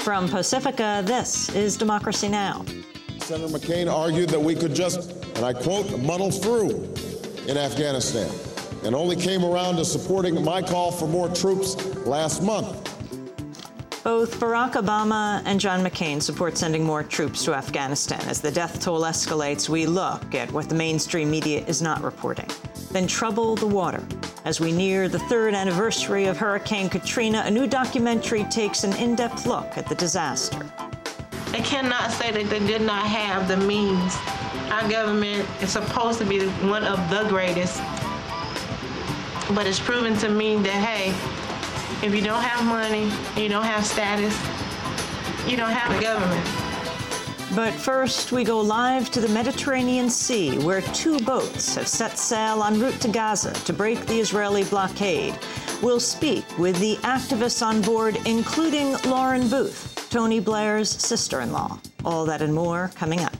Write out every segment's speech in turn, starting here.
From Pacifica, this is Democracy Now! Senator McCain argued that we could just, and I quote, muddle through in Afghanistan, and only came around to supporting my call for more troops last month. Both Barack Obama and John McCain support sending more troops to Afghanistan. As the death toll escalates, we look at what the mainstream media is not reporting. Then trouble the water. As we near the third anniversary of Hurricane Katrina, a new documentary takes an in-depth look at the disaster. They cannot say that they did not have the means. Our government is supposed to be one of the greatest, but it's proven to me that, hey, if you don't have money, you don't have status, you don't have a government. But first, we go live to the Mediterranean Sea, where two boats have set sail en route to Gaza to break the Israeli blockade. We'll speak with the activists on board, including Lauren Booth, Tony Blair's sister-in-law. All that and more coming up.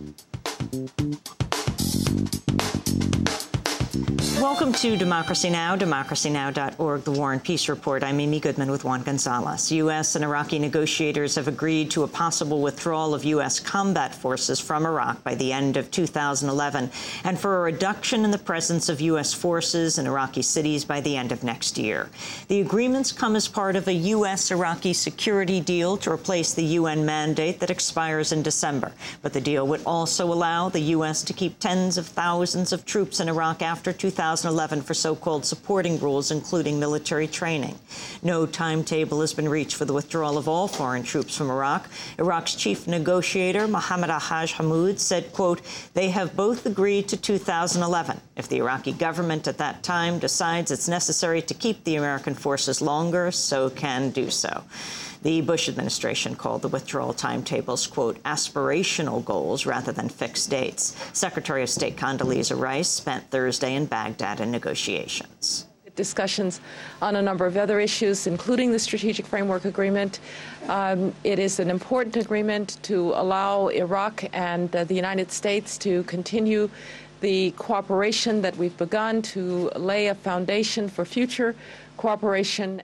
Welcome to Democracy Now!, democracynow.org, the War and Peace Report. I'm Amy Goodman with Juan Gonzalez. U.S. and Iraqi negotiators have agreed to a possible withdrawal of U.S. combat forces from Iraq by the end of 2011 and for a reduction in the presence of U.S. forces in Iraqi cities by the end of next year. The agreements come as part of a U.S.-Iraqi security deal to replace the UN mandate that expires in December. But the deal would also allow the U.S. to keep tens of thousands of troops in Iraq after 2011 for so-called supporting rules, including military training. No timetable has been reached for the withdrawal of all foreign troops from Iraq. Iraq's chief negotiator, Mohammed Al-Haj Hammoud, said, quote, they have both agreed to 2011. If the Iraqi government at that time decides it's necessary to keep the American forces longer, so can do so. The Bush administration called the withdrawal timetables, quote, aspirational goals rather than fixed dates. Secretary of State Condoleezza Rice spent Thursday in Baghdad in negotiations. Discussions on a number of other issues, including the Strategic Framework Agreement. It is an important agreement to allow Iraq and the United States to continue the cooperation that we've begun to lay a foundation for future cooperation.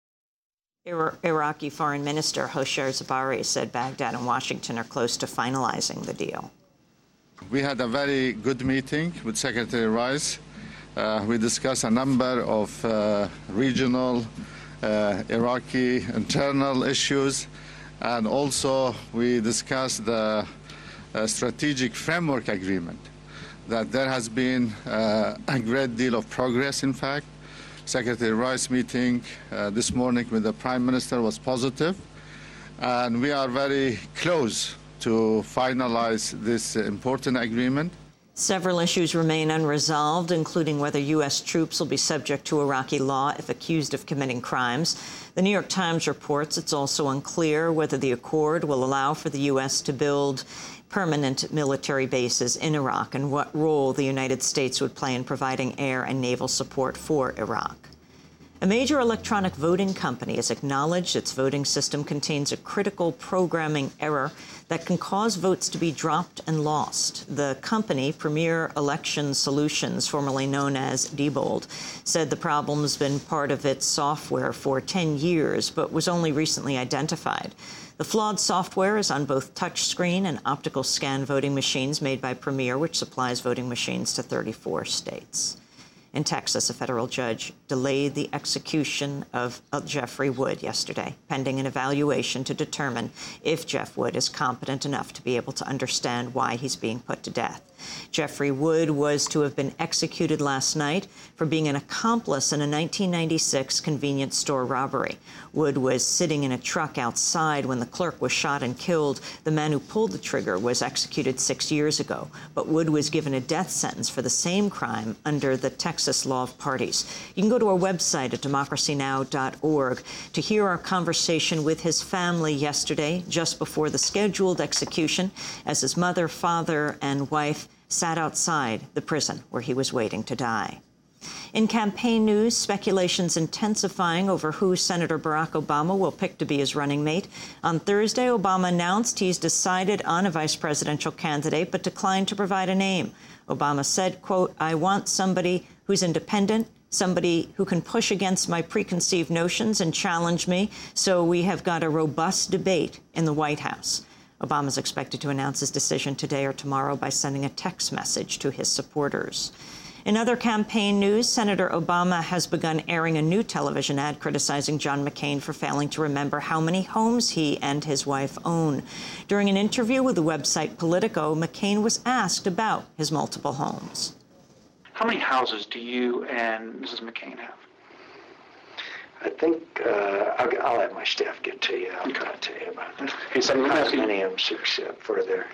Iraqi Foreign Minister Hoshyar Zebari said Baghdad and Washington are close to finalizing the deal. We had a very good meeting with Secretary Rice. We discussed a number of regional Iraqi internal issues, and also we discussed the Strategic Framework Agreement, that there has been a great deal of progress, in fact. Secretary Rice meeting this morning with the Prime Minister was positive, and we are very close to finalize this important agreement. Several issues remain unresolved, including whether U.S. troops will be subject to Iraqi law if accused of committing crimes. The New York Times reports it's also unclear whether the accord will allow for the U.S. to build permanent military bases in Iraq and what role the United States would play in providing air and naval support for Iraq. A major electronic voting company has acknowledged its voting system contains a critical programming error that can cause votes to be dropped and lost. The company, Premier Election Solutions, formerly known as Diebold, said the problem has been part of its software for 10 years, but was only recently identified. The flawed software is on both touchscreen and optical scan voting machines made by Premier, which supplies voting machines to 34 states. In Texas, a federal judge delayed the execution of Jeffrey Wood yesterday, pending an evaluation to determine if Jeff Wood is competent enough to be able to understand why he's being put to death. Jeffrey Wood was to have been executed last night for being an accomplice in a 1996 convenience store robbery. Wood was sitting in a truck outside when the clerk was shot and killed. The man who pulled the trigger was executed 6 years ago, but Wood was given a death sentence for the same crime under the Texas law of parties. You can go to our website at democracynow.org to hear our conversation with his family yesterday, just before the scheduled execution, as his mother, father, and wife sat outside the prison where he was waiting to die. In campaign news, speculations intensifying over who Senator Barack Obama will pick to be his running mate. On Thursday, Obama announced he's decided on a vice presidential candidate, but declined to provide a name. Obama said, quote, I want somebody who's independent, somebody who can push against my preconceived notions and challenge me. So we have got a robust debate in the White House. Obama is expected to announce his decision today or tomorrow by sending a text message to his supporters. In other campaign news, Senator Obama has begun airing a new television ad criticizing John McCain for failing to remember how many homes he and his wife own. During an interview with the website Politico, McCain was asked about his multiple homes. How many houses do you and Mrs. McCain have? I think I'll have my staff get to you. I'll tell you about it. Okay, so many of them further.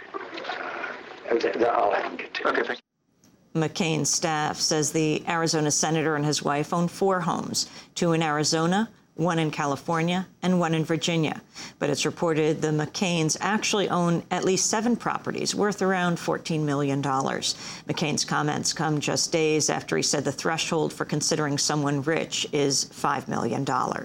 I'll have them get to you. Okay, thank you. McCain's staff says the Arizona senator and his wife own 4 homes, 2 in Arizona, 1 in California, and 1 in Virginia. But it's reported the McCains actually own at least 7 properties worth around $14 million. McCain's comments come just days after he said the threshold for considering someone rich is $5 million.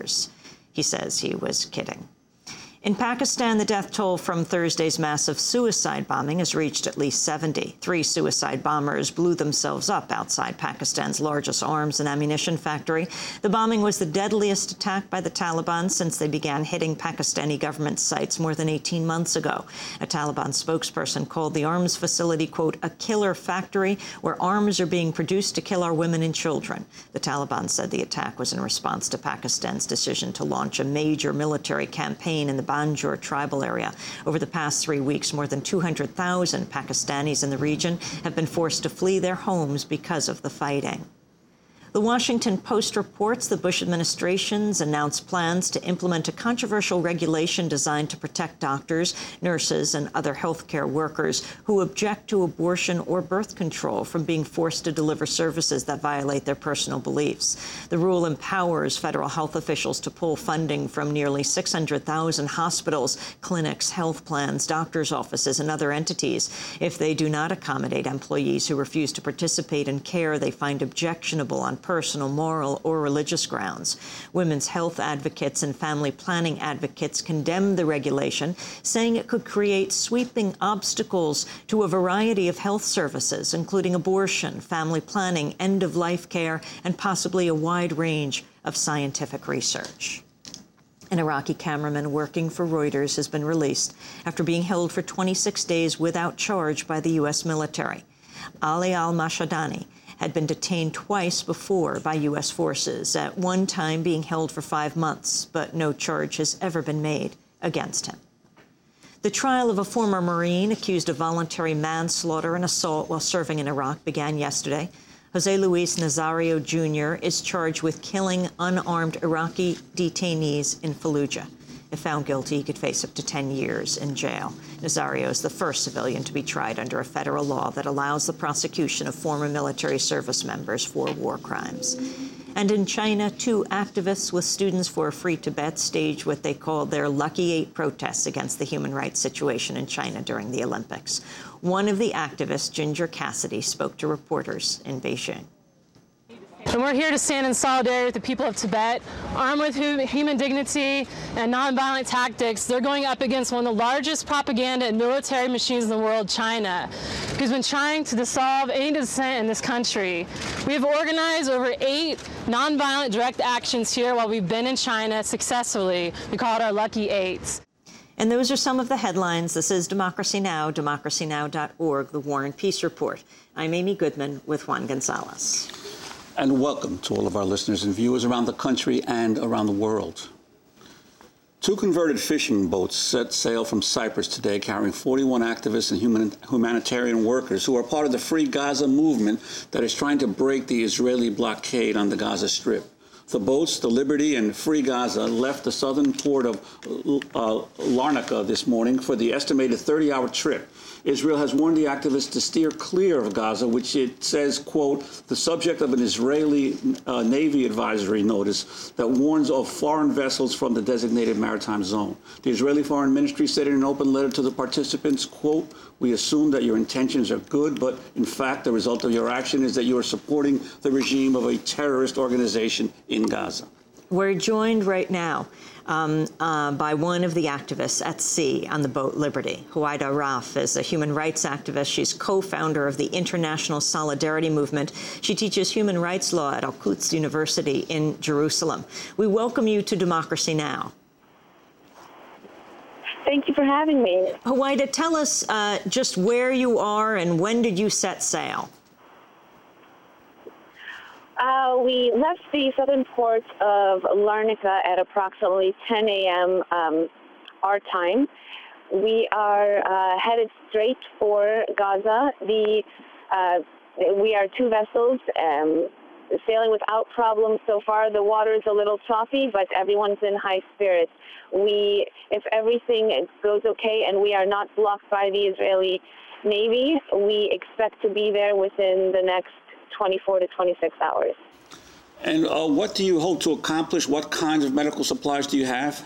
He says he was kidding. In Pakistan, the death toll from Thursday's massive suicide bombing has reached at least 70. 3 suicide bombers blew themselves up outside Pakistan's largest arms and ammunition factory. The bombing was the deadliest attack by the Taliban since they began hitting Pakistani government sites more than 18 months ago. A Taliban spokesperson called the arms facility, quote, a killer factory where arms are being produced to kill our women and children. The Taliban said the attack was in response to Pakistan's decision to launch a major military campaign in the Banjur tribal area. Over the past 3 weeks, more than 200,000 Pakistanis in the region have been forced to flee their homes because of the fighting. The Washington Post reports the Bush administration's announced plans to implement a controversial regulation designed to protect doctors, nurses, and other healthcare workers who object to abortion or birth control from being forced to deliver services that violate their personal beliefs. The rule empowers federal health officials to pull funding from nearly 600,000 hospitals, clinics, health plans, doctors' offices, and other entities if they do not accommodate employees who refuse to participate in care they find objectionable on personal, moral, or religious grounds. Women's health advocates and family planning advocates condemned the regulation, saying it could create sweeping obstacles to a variety of health services, including abortion, family planning, end-of-life care, and possibly a wide range of scientific research. An Iraqi cameraman working for Reuters has been released after being held for 26 days without charge by the U.S. military. Ali al-Mashadani had been detained twice before by U.S. forces, at one time being held for 5 months, but no charge has ever been made against him. The trial of a former Marine accused of voluntary manslaughter and assault while serving in Iraq began yesterday. Jose Luis Nazario Jr. is charged with killing unarmed Iraqi detainees in Fallujah. If found guilty, he could face up to 10 years in jail. Nazario is the first civilian to be tried under a federal law that allows the prosecution of former military service members for war crimes. And in China, 2 activists with Students for a Free Tibet staged what they called their Lucky 8 protests against the human rights situation in China during the Olympics. One of the activists, Ginger Cassidy, spoke to reporters in Beijing. And we're here to stand in solidarity with the people of Tibet, armed with human dignity and nonviolent tactics. They're going up against one of the largest propaganda and military machines in the world, China, who's been trying to dissolve any dissent in this country. We have organized over 8 nonviolent direct actions here while we've been in China successfully. We call it our Lucky 8s. And those are some of the headlines. This is Democracy Now!, democracynow.org, the War and Peace Report. I'm Amy Goodman with Juan Gonzalez. And welcome to all of our listeners and viewers around the country and around the world. 2 converted fishing boats set sail from Cyprus today, carrying 41 activists and humanitarian workers who are part of the Free Gaza movement that is trying to break the Israeli blockade on the Gaza Strip. The boats, the Liberty and Free Gaza, left the southern port of Larnaca this morning for the estimated 30-hour trip. Israel has warned the activists to steer clear of Gaza, which it says, quote, the subject of an Israeli Navy advisory notice that warns of foreign vessels from the designated maritime zone. The Israeli Foreign Ministry said in an open letter to the participants, quote, we assume that your intentions are good, but in fact, the result of your action is that you are supporting the regime of a terrorist organization in Gaza. We're joined right now by one of the activists at sea on the boat Liberty. Huwaida Rauf is a human rights activist. She's co-founder of the International Solidarity Movement. She teaches human rights law at Al-Quds University in Jerusalem. We welcome you to Democracy Now! Thank you for having me. Huwaida, tell us just where you are and when did you set sail? We left the southern port of Larnaca at approximately 10 a.m. Our time. We are headed straight for Gaza. We are two vessels sailing without problems so far. The water is a little choppy, but everyone's in high spirits. If everything goes okay and we are not blocked by the Israeli Navy, we expect to be there within the next 24 to 26 hours. And what do you hope to accomplish? What kinds of medical supplies do you have?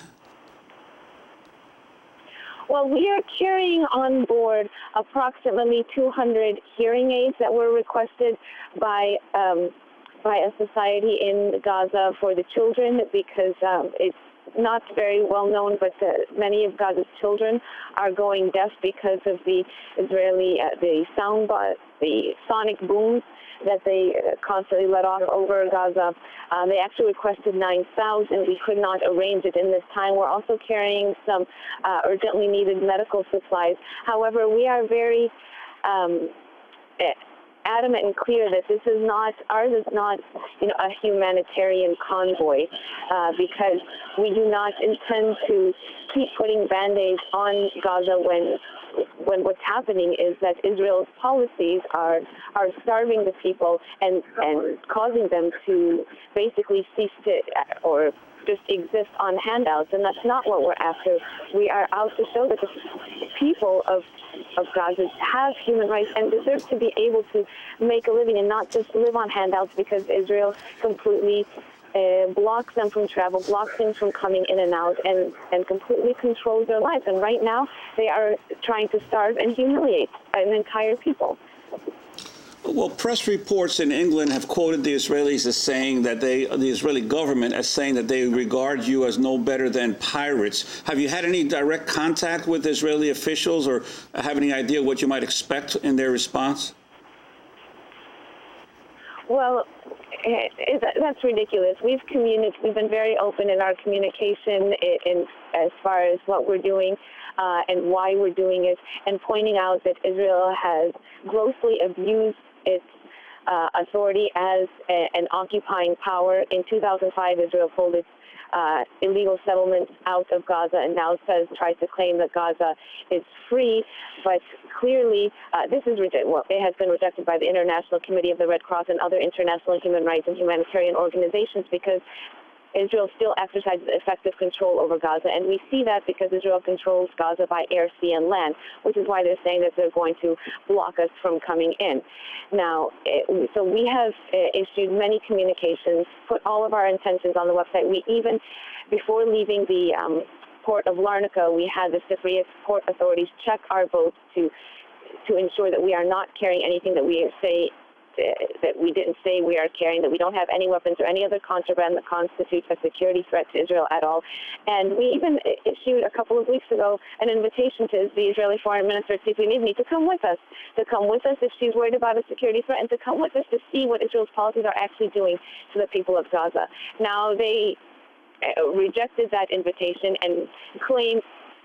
Well, we are carrying on board approximately 200 hearing aids that were requested by a society in Gaza for the children, because it's not very well known, but many of Gaza's children are going deaf because of the Israeli the sonic booms that they constantly let off over Gaza. They actually requested 9,000. We could not arrange it in this time. We're also carrying some urgently needed medical supplies. However, we are very adamant and clear that ours is not a humanitarian convoy, because we do not intend to keep putting Band-Aids on Gaza when what's happening is that Israel's policies are starving the people and causing them to basically cease to or just exist on handouts, and that's not what we're after. We are out to show that the people of Gaza have human rights and deserve to be able to make a living and not just live on handouts, because Israel completely blocks them from travel, blocks them from coming in and out, and completely controls their lives. And right now, they are trying to starve and humiliate an entire people. Well, press reports in England have quoted the Israelis as saying that the Israeli government as saying that they regard you as no better than pirates. Have you had any direct contact with Israeli officials, or have any idea what you might expect in their response? Well, that's ridiculous. We've been very open in our communication as far as what we're doing and why we're doing it, and pointing out that Israel has grossly abused its authority as an occupying power. In 2005, Israel pulled its illegal settlements out of Gaza and now tries to claim that Gaza is free, but clearly it has been rejected by the International Committee of the Red Cross and other international human rights and humanitarian organizations, because Israel still exercises effective control over Gaza, and we see that because Israel controls Gaza by air, sea, and land, which is why they're saying that they're going to block us from coming in. Now, so we have issued many communications, put all of our intentions on the website. We even, before leaving the port of Larnaca, we had the Cypriot port authorities check our boats to ensure that we are not carrying anything that we didn't say we are carrying, that we don't have any weapons or any other contraband that constitutes a security threat to Israel at all. And we even issued a couple of weeks ago an invitation to the Israeli foreign minister, Tzipi Livni, to come with us if she's worried about a security threat, and to come with us to see what Israel's policies are actually doing to the people of Gaza. Now, they rejected that invitation and claim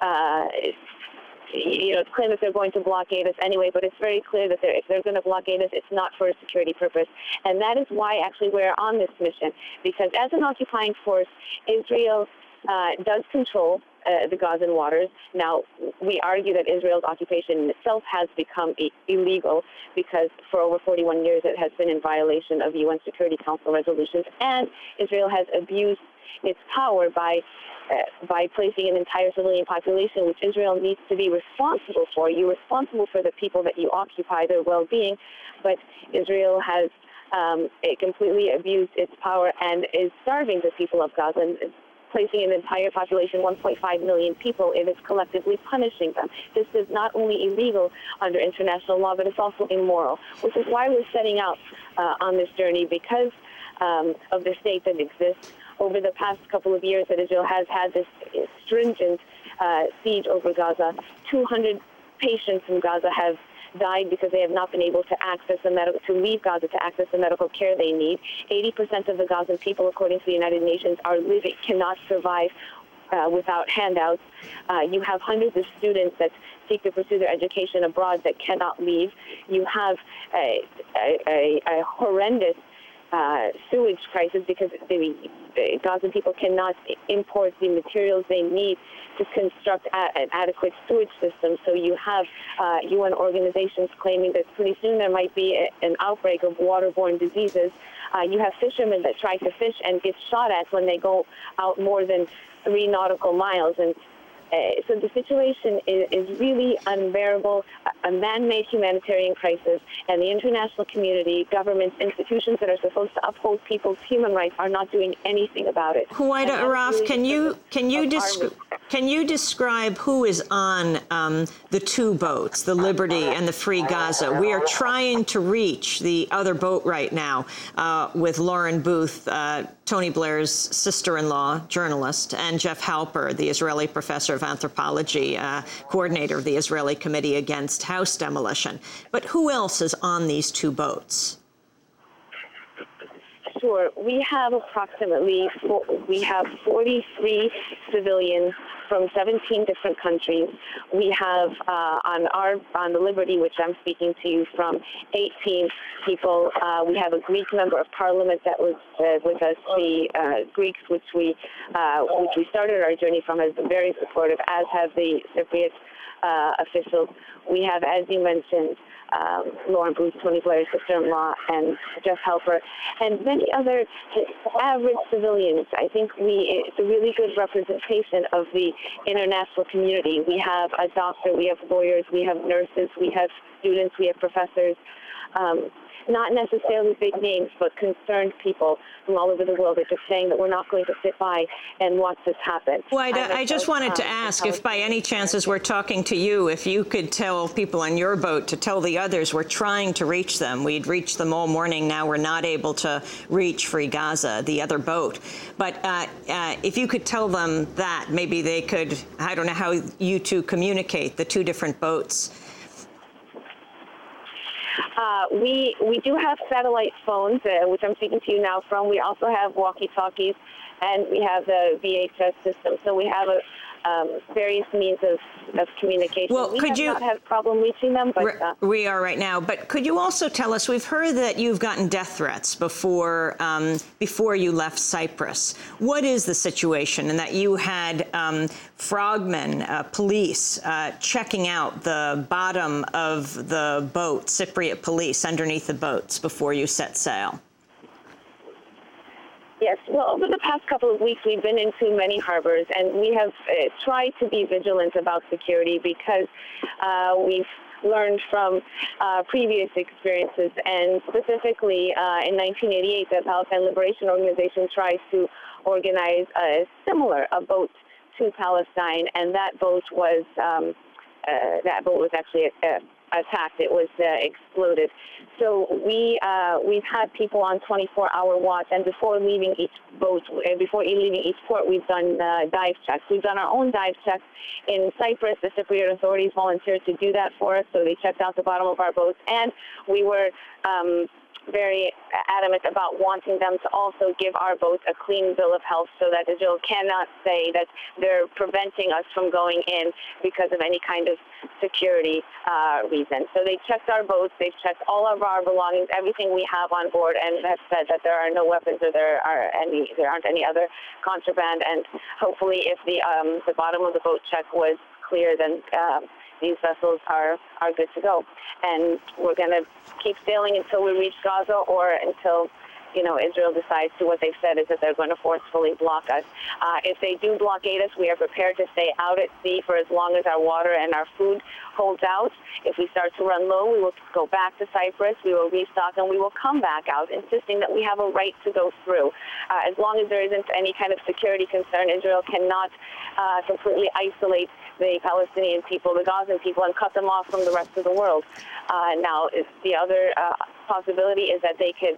that they're going to blockade us anyway, but it's very clear that if they're going to blockade us, it's not for a security purpose. And that is why actually we're on this mission, because as an occupying force, Israel does control the Gazan waters. Now, we argue that Israel's occupation in itself has become illegal, because for over 41 years it has been in violation of UN Security Council resolutions, and Israel has abused its power by placing an entire civilian population, which Israel needs to be responsible for. You're responsible for the people that you occupy, their well-being, but Israel has completely abused its power and is starving the people of Gaza, and placing an entire population, 1.5 million people. It is collectively punishing them. This is not only illegal under international law, but it's also immoral, which is why we're setting out on this journey, because of the state that exists over the past couple of years that Israel has had this stringent siege over Gaza. 200 patients from Gaza have died because they have not been able to access to leave Gaza to access the medical care they need. 80% of the Gazan people, according to the United Nations, cannot survive without handouts. You have hundreds of students that seek to pursue their education abroad that cannot leave. You have a horrendous sewage crisis because the Gazan people cannot import the materials they need to construct an adequate sewage system. So you have UN organizations claiming that pretty soon there might be an outbreak of waterborne diseases. You have fishermen that try to fish and get shot at when they go out more than 3 nautical miles. And so the situation is really unbearable, a man-made humanitarian crisis, and the international community, governments, institutions that are supposed to uphold people's human rights are not doing anything about it. Huwaida Araf, can you describe who is on the 2 boats, the Liberty and the Free Gaza? We are trying to reach the other boat right now with Lauren Booth, Tony Blair's sister-in-law, journalist, and Jeff Halper, the Israeli professor of anthropology, coordinator of the Israeli Committee Against House Demolition. But who else is on these 2 boats? Sure. We have 43 civilians from 17 different countries. We have on the Liberty, which I'm speaking to you from, 18 people. We have a Greek member of parliament that was with us. The Greeks, which we started our journey from, has been very supportive, as have the Cypriot officials. We have, as you mentioned, Lauren Booth, Tony Blair's sister-in-law, and Jeff Halper, and many other average civilians. I think it's a really good representation of the international community. We have a doctor, we have lawyers, we have nurses, we have students, we have professors. Not necessarily big names, but concerned people from all over the world are just saying that we're not going to sit by and watch this happen. Huwaida, I just wanted to ask if by any chance, as we're talking to you, if you could tell people on your boat to tell the others we're trying to reach them. We'd reached them all morning. Now we're not able to reach Free Gaza, the other boat. But if you could tell them that, maybe they could, I don't know how you 2 communicate, the 2 different boats. We do have satellite phones, which I'm speaking to you now from. We also have walkie-talkies, and we have the VHS system. So we have various means of communication. Well, we have not had a problem reaching them, but we are right now. But could you also tell us? We've heard that you've gotten death threats before you left Cyprus. What is the situation? And that you had frogmen, police, checking out the bottom of the boat, Cypriot police, underneath the boats before you set sail. Yes, well, over the past couple of weeks, we've been into many harbors, and we have tried to be vigilant about security because we've learned from previous experiences, and specifically in 1988, the Palestine Liberation Organization tried to organize a boat to Palestine, and that boat was actually attacked. It was exploded. So we've had people on 24-hour watch, and before leaving each port, we've done dive checks. We've done our own dive checks in Cyprus. The Cypriot authorities volunteered to do that for us, so they checked out the bottom of our boats, and we were very adamant about wanting them to also give our boats a clean bill of health so that Israel cannot say that they're preventing us from going in because of any kind of security reason. So they checked our boats, they've checked all of our belongings, everything we have on board, and have said that there are no weapons or there aren't any other contraband. And hopefully, if the bottom of the boat check was clear, then these vessels are good to go. And we're going to keep sailing until we reach Gaza, or until Israel decides to. What they've said is that they're going to forcefully block us. If they do blockade us, we are prepared to stay out at sea for as long as our water and our food holds out. If we start to run low, we will go back to Cyprus, we will restock, and we will come back out, insisting that we have a right to go through. As long as there isn't any kind of security concern, Israel cannot completely isolate the Palestinian people, the Gazan people, and cut them off from the rest of the world. Now, the other possibility is that they could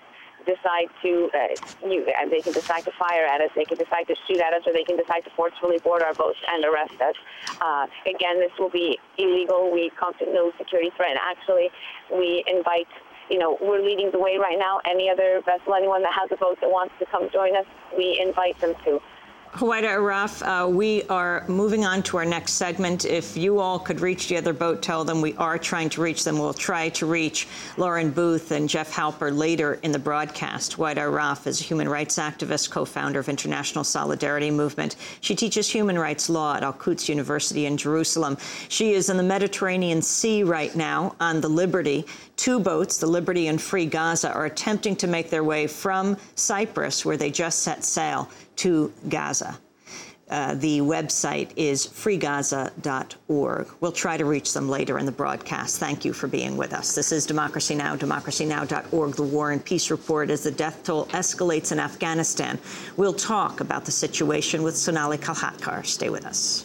decide to they can decide to fire at us, they can decide to shoot at us, or they can decide to forcefully board our boats and arrest us. Again, this will be illegal. We constitute no security threat. And actually, we invite, we're leading the way right now. Any other vessel, anyone that has a boat that wants to come join us, we invite them to. Huwaida Arraf, we are moving on to our next segment. If you all could reach the other boat, tell them we are trying to reach them. We'll try to reach Lauren Booth and Jeff Halper later in the broadcast. Huwaida Arraf is a human rights activist, co-founder of International Solidarity Movement. She teaches human rights law at Al-Quds University in Jerusalem. She is in the Mediterranean Sea right now on the Liberty. Two boats, the Liberty and Free Gaza, are attempting to make their way from Cyprus, where they just set sail, to Gaza. The website is freegaza.org. We'll try to reach them later in the broadcast. Thank you for being with us. This is Democracy Now!, democracynow.org, the War and Peace Report. As the death toll escalates in Afghanistan, we'll talk about the situation with Sonali Kolhatkar. Stay with us.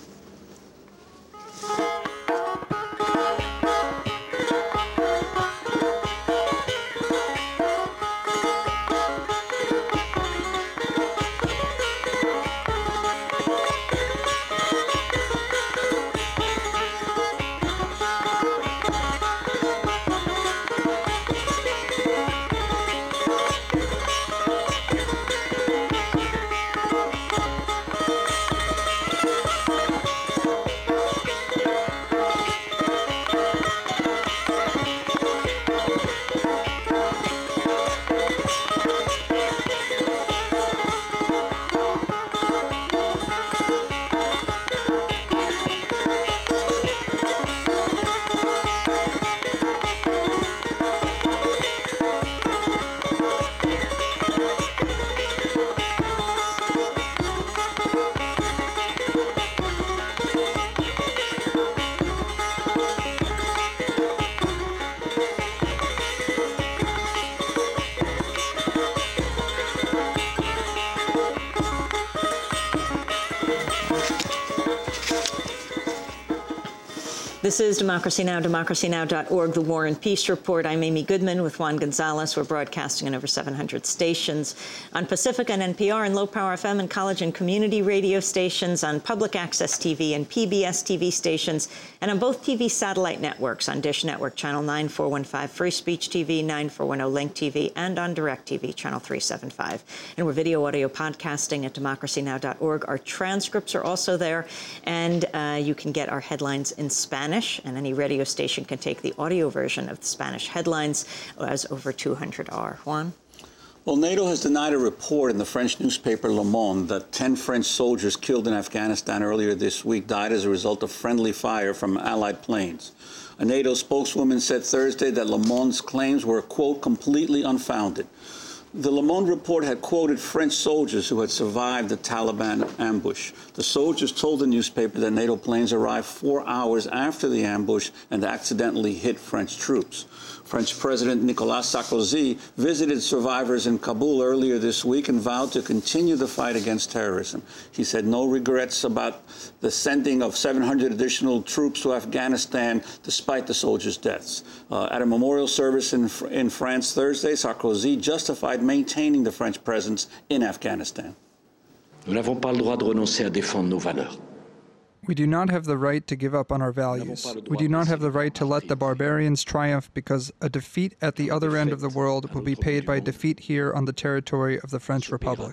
This is Democracy Now!, democracynow.org, the War and Peace Report. I'm Amy Goodman with Juan Gonzalez. We're broadcasting in over 700 stations on Pacifica and NPR and Low Power FM and college and community radio stations, on public access TV and PBS TV stations, and on both TV satellite networks, on Dish Network Channel 9415, Free Speech TV, 9410 Link TV, and on DirecTV Channel 375. And we're video audio podcasting at democracynow.org. Our transcripts are also there, and you can get our headlines in Spanish, and any radio station can take the audio version of the Spanish headlines as over 200R. Juan? Well, NATO has denied a report in the French newspaper Le Monde that 10 French soldiers killed in Afghanistan earlier this week died as a result of friendly fire from Allied planes. A NATO spokeswoman said Thursday that Le Monde's claims were, quote, completely unfounded. The Le Monde report had quoted French soldiers who had survived the Taliban ambush. The soldiers told the newspaper that NATO planes arrived 4 hours after the ambush and accidentally hit French troops. French President Nicolas Sarkozy visited survivors in Kabul earlier this week and vowed to continue the fight against terrorism. He said no regrets about the sending of 700 additional troops to Afghanistan despite the soldiers' deaths. At a memorial service in France Thursday, Sarkozy justified maintaining the French presence in Afghanistan. Nous n'avons pas le droit de renoncer à défendre nos valeurs. We do not have the right to give up on our values. We do not have the right to let the barbarians triumph, because a defeat at the other end of the world will be paid by defeat here on the territory of the French Republic.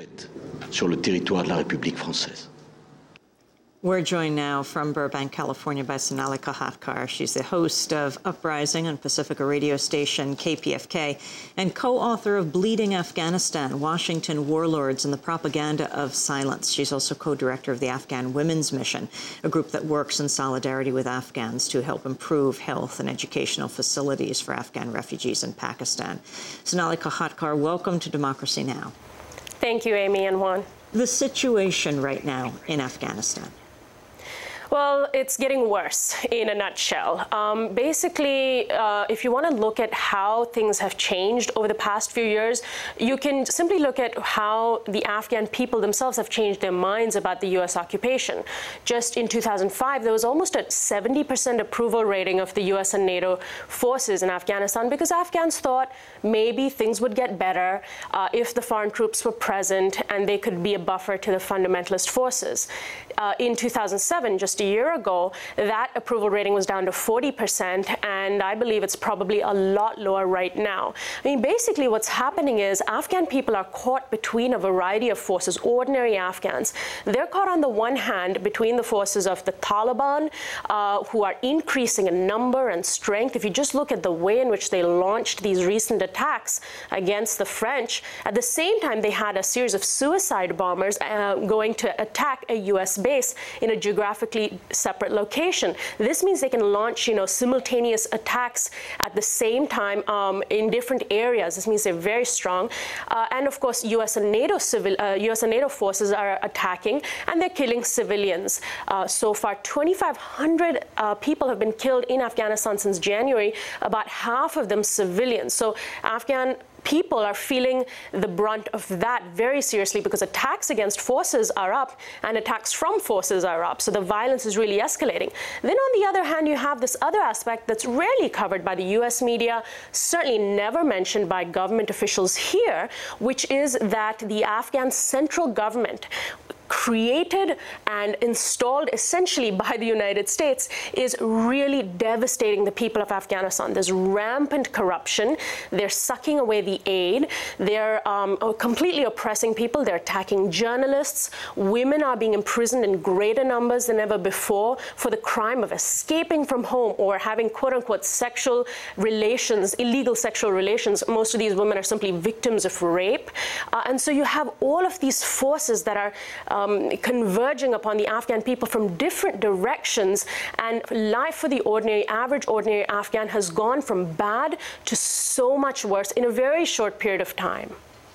Sur le territoire de la République française. We're joined now from Burbank, California by Sonali Kolhatkar. She's the host of Uprising on Pacifica radio station KPFK and co-author of Bleeding Afghanistan, Washington Warlords and the Propaganda of Silence. She's also co-director of the Afghan Women's Mission, a group that works in solidarity with Afghans to help improve health and educational facilities for Afghan refugees in Pakistan. Sonali Kolhatkar, welcome to Democracy Now! Thank you, Amy and Juan. The situation right now in Afghanistan. Well, it's getting worse in a nutshell. Basically, if you want to look at how things have changed over the past few years, you can simply look at how the Afghan people themselves have changed their minds about the U.S. occupation. Just in 2005, there was almost a 70% approval rating of the U.S. and NATO forces in Afghanistan because Afghans thought maybe things would get better if the foreign troops were present and they could be a buffer to the fundamentalist forces. In 2007, just a year ago, that approval rating was down to 40%, and I believe it's probably a lot lower right now. I mean, basically what's happening is Afghan people are caught between a variety of forces, ordinary Afghans. They're caught on the one hand between the forces of the Taliban, who are increasing in number and strength. If you just look at the way in which they launched these recent attacks against the French, at the same time they had a series of suicide bombers going to attack a U.S. base in a geographically separate location. This means they can launch, simultaneous attacks at the same time in different areas. This means they're very strong. And of course, U.S. and NATO forces are attacking, and they're killing civilians. So far, 2,500 people have been killed in Afghanistan since January, about half of them civilians. So Afghan people are feeling the brunt of that very seriously because attacks against forces are up and attacks from forces are up. So the violence is really escalating. Then on the other hand, you have this other aspect that's rarely covered by the U.S. media, certainly never mentioned by government officials here, which is that the Afghan central government, created and installed essentially by the United States, is really devastating the people of Afghanistan. There's rampant corruption. They're sucking away the aid. They're completely oppressing people. They're attacking journalists. Women are being imprisoned in greater numbers than ever before for the crime of escaping from home or having quote-unquote sexual relations, illegal sexual relations. Most of these women are simply victims of rape. And so you have all of these forces that are converging upon the Afghan people from different directions, and life for the average ordinary Afghan has gone from bad to so much worse in a very short period of time.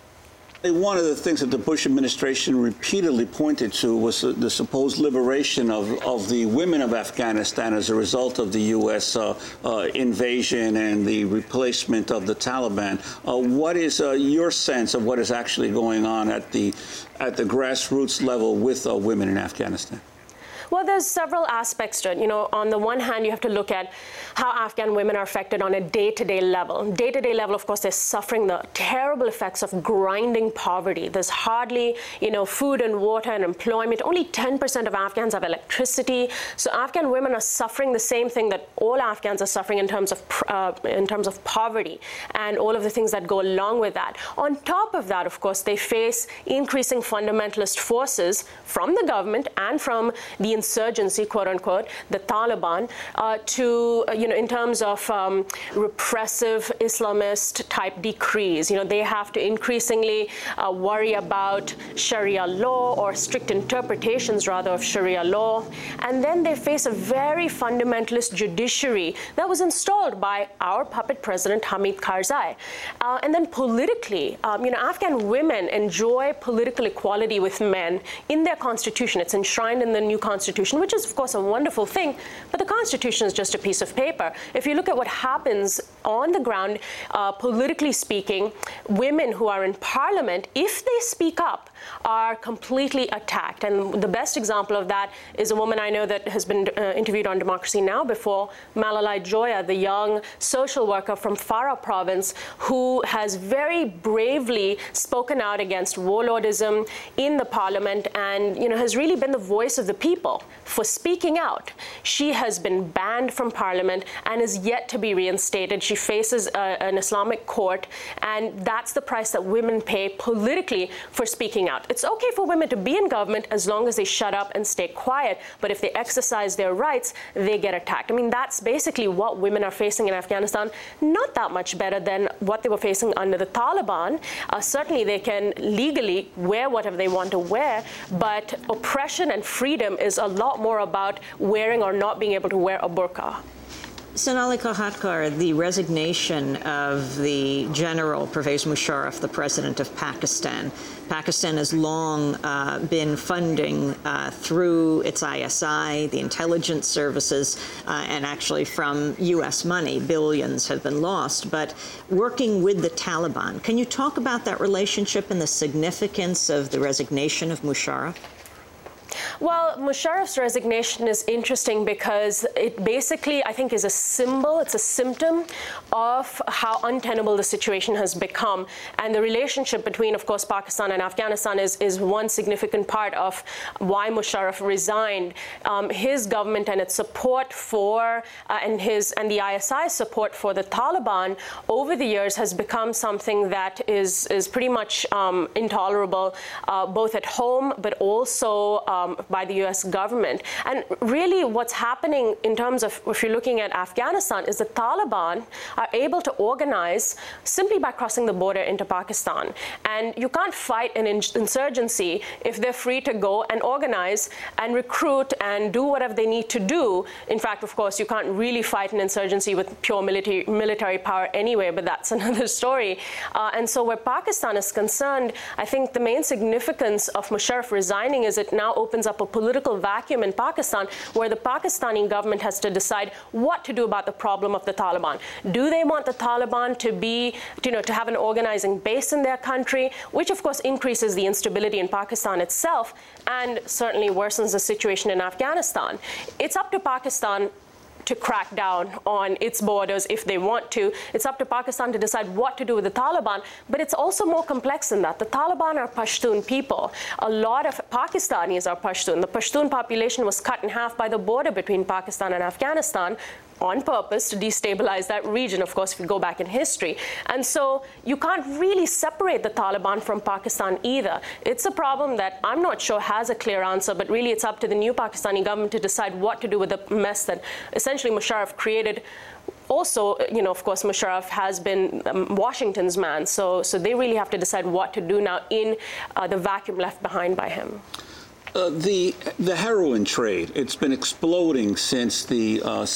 One of the things that the Bush administration repeatedly pointed to was the supposed liberation of the women of Afghanistan as a result of the U.S. Invasion and the replacement of the Taliban. What is your sense of what is actually going on at the grassroots level with women in Afghanistan? Well, there's several aspects to it. On the one hand, you have to look at how Afghan women are affected on a day-to-day level. Day-to-day level, of course, they're suffering the terrible effects of grinding poverty. There's hardly, food and water and employment. Only 10% of Afghans have electricity. So Afghan women are suffering the same thing that all Afghans are suffering in terms of poverty and all of the things that go along with that. On top of that, of course, they face increasing fundamentalist forces from the government and from the insurgency, quote unquote, the Taliban, in terms of repressive Islamist type decrees. They have to increasingly worry about Sharia law, or strict interpretations rather of Sharia law. And then they face a very fundamentalist judiciary that was installed by our puppet president, Hamid Karzai. And then politically, Afghan women enjoy political equality with men in their constitution. It's enshrined in the new constitution, which is, of course, a wonderful thing, but the Constitution is just a piece of paper. If you look at what happens on the ground, politically speaking, women who are in parliament, if they speak up, are completely attacked. And the best example of that is a woman I know that has been interviewed on Democracy Now! Before, Malalai Joya, the young social worker from Farah province, who has very bravely spoken out against warlordism in the parliament and has really been the voice of the people for speaking out. She has been banned from parliament and is yet to be reinstated. She faces an Islamic court, and that's the price that women pay politically for speaking out. It's okay for women to be in government as long as they shut up and stay quiet, but if they exercise their rights, they get attacked. I mean, that's basically what women are facing in Afghanistan. Not that much better than what they were facing under the Taliban. Certainly they can legally wear whatever they want to wear, but oppression and freedom is a lot more about wearing or not being able to wear a burqa. Sonali Kolhatkar, the resignation of the General Pervez Musharraf, the president of Pakistan. Pakistan has long been funding through its ISI, the intelligence services, and actually from U.S. money. Billions have been lost. But working with the Taliban, can you talk about that relationship and the significance of the resignation of Musharraf? Well, Musharraf's resignation is interesting because it basically, I think, is a symbol, it's a symptom of how untenable the situation has become. And the relationship between, of course, Pakistan and Afghanistan is one significant part of why Musharraf resigned. His government and its support for, and the ISI support for the Taliban over the years has become something that is pretty much intolerable, both at home, but also by the U.S. government. And really what's happening in terms of, if you're looking at Afghanistan, is the Taliban are able to organize simply by crossing the border into Pakistan. And you can't fight an insurgency if they're free to go and organize and recruit and do whatever they need to do. In fact, of course, you can't really fight an insurgency with pure military power anyway, but that's another story. And so where Pakistan is concerned, I think the main significance of Musharraf resigning is it now opens up a political vacuum in Pakistan where the Pakistani government has to decide what to do about the problem of the Taliban. Do they want the Taliban to be, to have an organizing base in their country, which of course increases the instability in Pakistan itself and certainly worsens the situation in Afghanistan? It's up to Pakistan to crack down on its borders if they want to. It's up to Pakistan to decide what to do with the Taliban, but it's also more complex than that. The Taliban are Pashtun people. A lot of Pakistanis are Pashtun. The Pashtun population was cut in half by the border between Pakistan and Afghanistan on purpose to destabilize that region, of course, if you go back in history. And so you can't really separate the Taliban from Pakistan either. It's a problem that I'm not sure has a clear answer, but really it's up to the new Pakistani government to decide what to do with the mess that essentially Musharraf created. Also, of course, Musharraf has been Washington's man, so they really have to decide what to do now in the vacuum left behind by him. The heroin trade, it's been exploding since the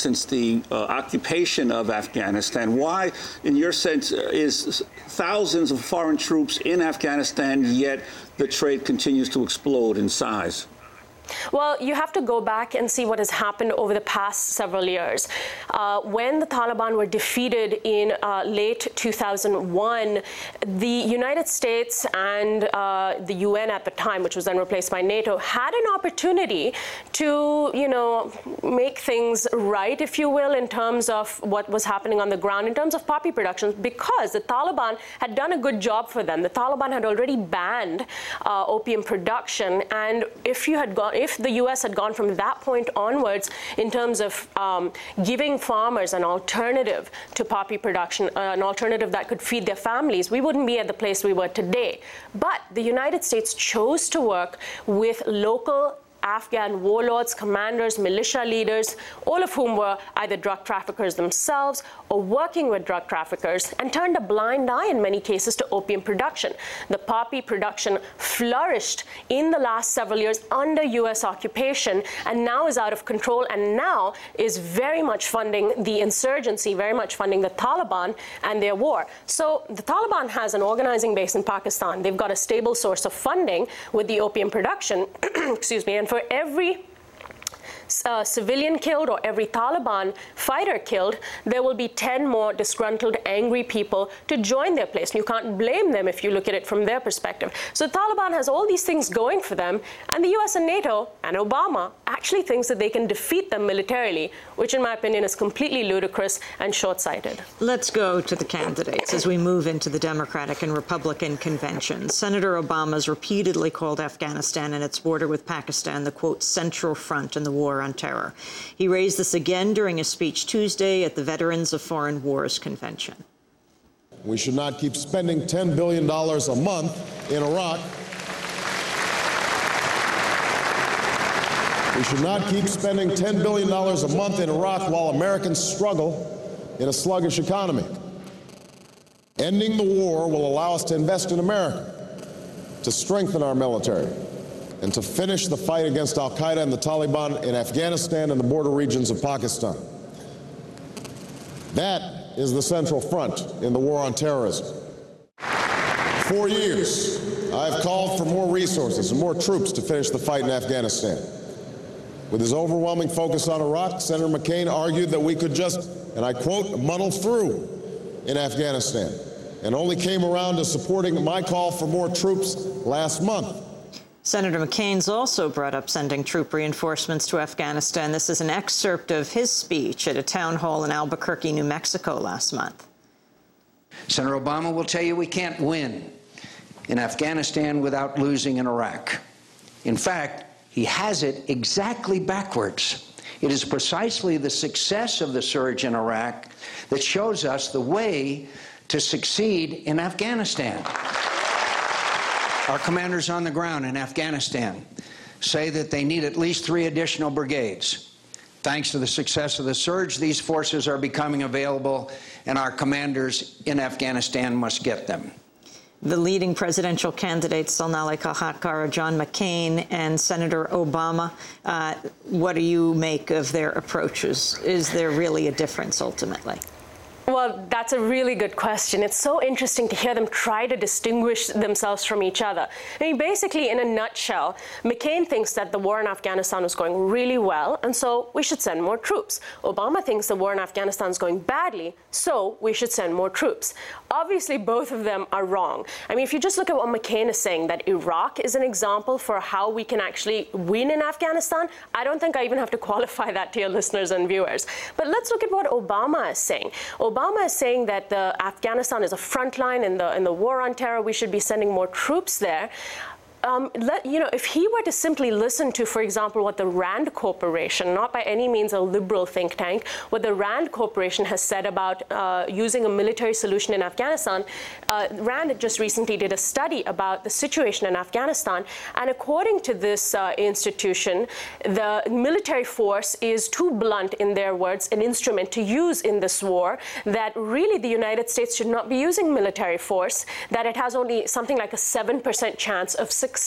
occupation of Afghanistan. Why, in your sense, is thousands of foreign troops in Afghanistan, yet the trade continues to explode in size? Well, you have to go back and see what has happened over the past several years. When the Taliban were defeated in late 2001, the United States and the UN at the time, which was then replaced by NATO, had an opportunity to, make things right, if you will, in terms of what was happening on the ground, in terms of poppy production, because the Taliban had done a good job for them. The Taliban had already banned opium production, and if the U.S. had gone from that point onwards in terms of giving farmers an alternative to poppy production, an alternative that could feed their families, we wouldn't be at the place we were today. But the United States chose to work with local Afghan warlords, commanders, militia leaders, all of whom were either drug traffickers themselves or working with drug traffickers, and turned a blind eye in many cases to opium production. The poppy production flourished in the last several years under U.S. occupation and now is out of control and now is very much funding the insurgency, very much funding the Taliban and their war. So the Taliban has an organizing base in Pakistan. They've got a stable source of funding with the opium production, excuse me, and for every civilian killed or every Taliban fighter killed, there will be 10 more disgruntled, angry people to join their place. And you can't blame them if you look at it from their perspective. So the Taliban has all these things going for them, and the US and NATO and Obama actually thinks that they can defeat them militarily, which in my opinion is completely ludicrous and short-sighted. Let's go to the candidates as we move into the Democratic and Republican conventions. Senator Obama has repeatedly called Afghanistan and its border with Pakistan the, quote, central front in the war on terror. He raised this again during his speech Tuesday at the Veterans of Foreign Wars Convention. We should not keep spending $10 billion a month in Iraq. We should not keep spending $10 billion a month in Iraq while Americans struggle in a sluggish economy. Ending the war will allow us to invest in America, to strengthen our military, and to finish the fight against al-Qaeda and the Taliban in Afghanistan and the border regions of Pakistan. That is the central front in the war on terrorism. For years, I've called for more resources and more troops to finish the fight in Afghanistan. With his overwhelming focus on Iraq, Senator McCain argued that we could just, and I quote, muddle through in Afghanistan, and only came around to supporting my call for more troops last month. Senator McCain's also brought up sending troop reinforcements to Afghanistan. This is an excerpt of his speech at a town hall in Albuquerque, New Mexico last month. Senator Obama will tell you we can't win in Afghanistan without losing in Iraq. In fact, he has it exactly backwards. It is precisely the success of the surge in Iraq that shows us the way to succeed in Afghanistan. Our commanders on the ground in Afghanistan say that they need at least 3 additional brigades. Thanks to the success of the surge, these forces are becoming available, and our commanders in Afghanistan must get them. The leading presidential candidates, Sonali Kahakara, John McCain, and Senator Obama, what do you make of their approaches? Is there really a difference ultimately? Well, that's a really good question. It's so interesting to hear them try to distinguish themselves from each other. I mean, basically, in a nutshell, McCain thinks that the war in Afghanistan is going really well, and so we should send more troops. Obama thinks the war in Afghanistan is going badly, so we should send more troops. Obviously, both of them are wrong. I mean, if you just look at what McCain is saying, that Iraq is an example for how we can actually win in Afghanistan, I don't think I even have to qualify that to your listeners and viewers. But let's look at what Obama is saying. Obama is saying that Afghanistan is a front line in the war on terror. We should be sending more troops there. If he were to simply listen to, for example, what the RAND Corporation, not by any means a liberal think tank, what the RAND Corporation has said about using a military solution in Afghanistan, RAND just recently did a study about the situation in Afghanistan, and according to this institution, the military force is too blunt, in their words, an instrument to use in this war, that really the United States should not be using military force, that it has only something like a 7% chance of success.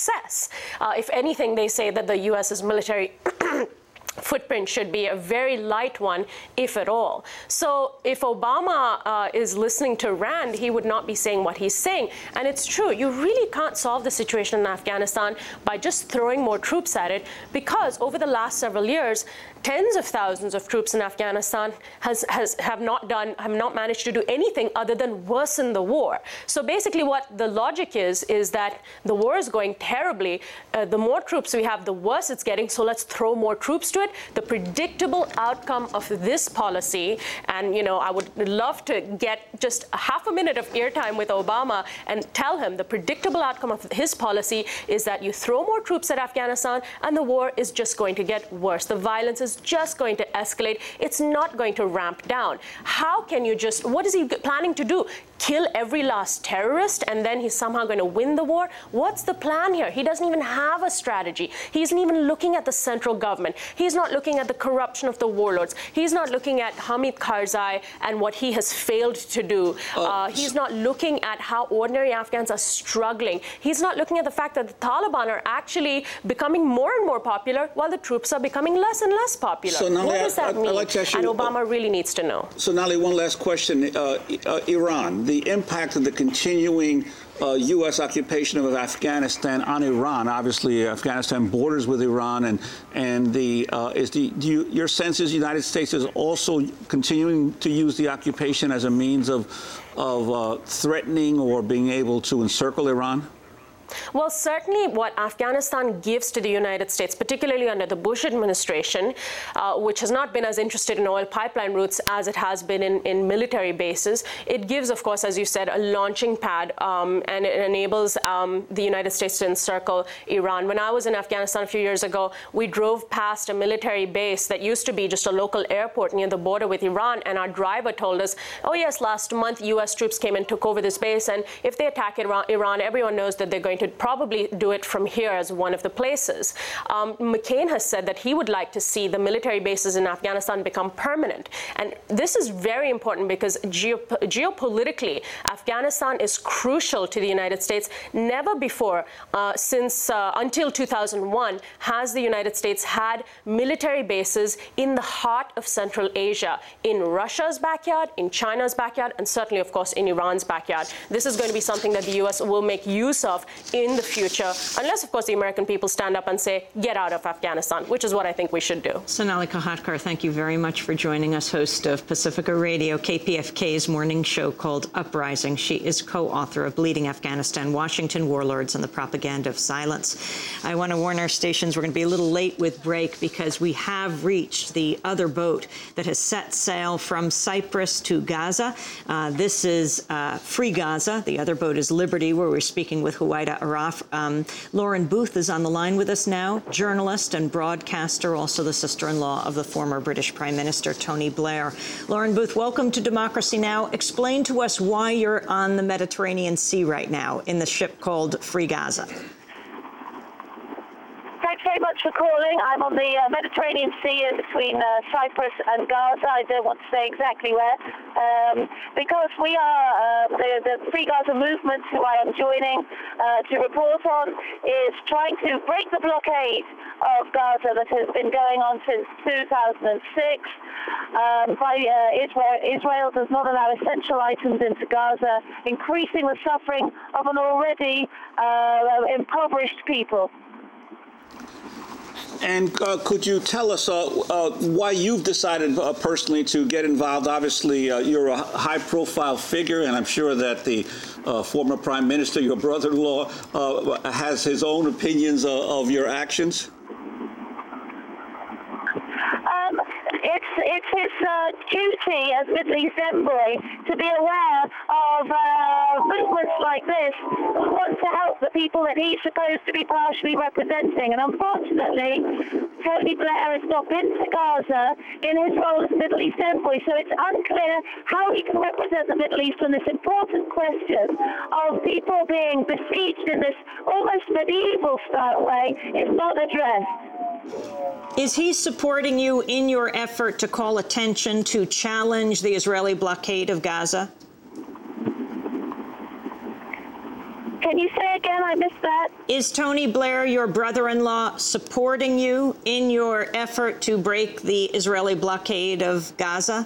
If anything, they say that the U.S.'s military footprint should be a very light one, if at all. So if Obama is listening to RAND, he would not be saying what he's saying. And it's true, you really can't solve the situation in Afghanistan by just throwing more troops at it, because over the last several years, tens of thousands of troops in Afghanistan have not managed to do anything other than worsen the war. So basically what the logic is that the war is going terribly. The more troops we have, the worse it's getting, so let's throw more troops to it. The predictable outcome of this policy, and I would love to get just a half a minute of airtime with Obama and tell him the predictable outcome of his policy is that you throw more troops at Afghanistan and the war is just going to get worse. The violence is just going to escalate. It's not going to ramp down. How can you what is he planning to do? Kill every last terrorist and then he's somehow going to win the war? What's the plan here? He doesn't even have a strategy. He isn't even looking at the central government. He's not looking at the corruption of the warlords. He's not looking at Hamid Karzai and what he has failed to do. He's not looking at how ordinary Afghans are struggling. He's not looking at the fact that the Taliban are actually becoming more and more popular while the troops are becoming less and less popular. So, Nali, what does that mean? Like to ask you, and Obama really needs to know. So, Nali, one last question. Iran, the impact of the continuing U.S. occupation of Afghanistan on Iran. Obviously, Afghanistan borders with Iran, and your sense is the United States is also continuing to use the occupation as a means of threatening or being able to encircle Iran? Well, certainly what Afghanistan gives to the United States, particularly under the Bush administration, which has not been as interested in oil pipeline routes as it has been in military bases, it gives, of course, as you said, a launching pad, and it enables the United States to encircle Iran. When I was in Afghanistan a few years ago, we drove past a military base that used to be just a local airport near the border with Iran, and our driver told us, oh yes, last month U.S. troops came and took over this base, and if they attack Iran, everyone knows that they're going to probably do it from here as one of the places. McCain has said that he would like to see the military bases in Afghanistan become permanent. And this is very important because geopolitically, Afghanistan is crucial to the United States. Never before, until 2001, has the United States had military bases in the heart of Central Asia, in Russia's backyard, in China's backyard, and certainly, of course, in Iran's backyard. This is going to be something that the U.S. will make use of in the future, unless, of course, the American people stand up and say, get out of Afghanistan, which is what I think we should do. Sonali Kolhatkar, thank you very much for joining us, host of Pacifica Radio, KPFK's morning show called Uprising. She is co-author of Bleeding Afghanistan, Washington Warlords and the Propaganda of Silence. I want to warn our stations we're going to be a little late with break because we have reached the other boat that has set sail from Cyprus to Gaza. This is Free Gaza. The other boat is Liberty, where we're speaking with Huwaida Araf. Lauren Booth is on the line with us now, journalist and broadcaster, also the sister-in-law of the former British Prime Minister, Tony Blair. Lauren Booth, welcome to Democracy Now! Explain to us why you're on the Mediterranean Sea right now in the ship called Free Gaza. Thanks very much for calling. I'm on the Mediterranean Sea between Cyprus and Gaza. I don't want to say exactly where, because we are the Free Gaza movement, who I am joining to report on, is trying to break the blockade of Gaza that has been going on since 2006. Israel does not allow essential items into Gaza, increasing the suffering of an already impoverished people. And could you tell us why you've decided personally to get involved? Obviously, you're a high-profile figure, and I'm sure that the former Prime Minister, your brother-in-law, has his own opinions of your actions. It's his duty as Middle East envoy to be aware of movements like this, who want to help the people that he's supposed to be partially representing. And unfortunately, Tony Blair has not been to Gaza in his role as Middle East envoy, so it's unclear how he can represent the Middle East on this important question of people being besieged in this almost medieval-style way. It's not addressed. Is he supporting you in your effort to call attention to challenge the Israeli blockade of Gaza? Can you say again? I missed that. Is Tony Blair, your brother-in-law, supporting you in your effort to break the Israeli blockade of Gaza?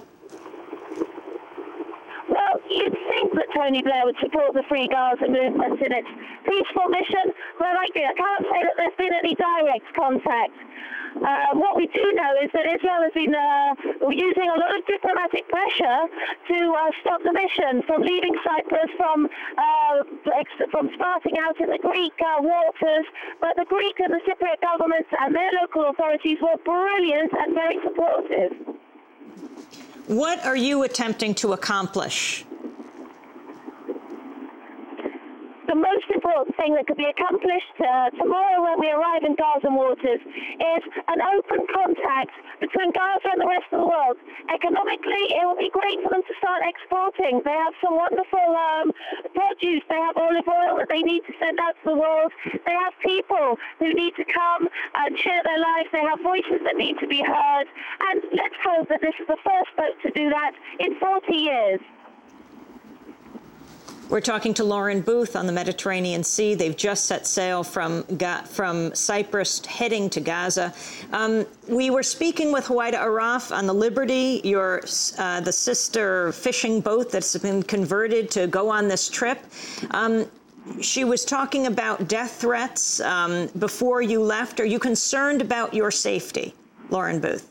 Well, you'd think that Tony Blair would support the Free Gaza movement in its peaceful mission, but I can't say that there's been any direct contact. What we do know is that Israel has been using a lot of diplomatic pressure to stop the mission from leaving Cyprus, from starting out in the Greek waters. But the Greek and the Cypriot governments and their local authorities were brilliant and very supportive. What are you attempting to accomplish? The most important thing that could be accomplished tomorrow when we arrive in Gaza waters is an open contact between Gaza and the rest of the world. Economically, it will be great for them to start exporting. They have some wonderful produce. They have olive oil that they need to send out to the world. They have people who need to come and share their lives. They have voices that need to be heard. And let's hope that this is the first boat to do that in 40 years. We're talking to Lauren Booth on the Mediterranean Sea. They've just set sail from Cyprus heading to Gaza. We were speaking with Huwaida Araf on the Liberty, the sister fishing boat that's been converted to go on this trip. She was talking about death threats before you left. Are you concerned about your safety, Lauren Booth?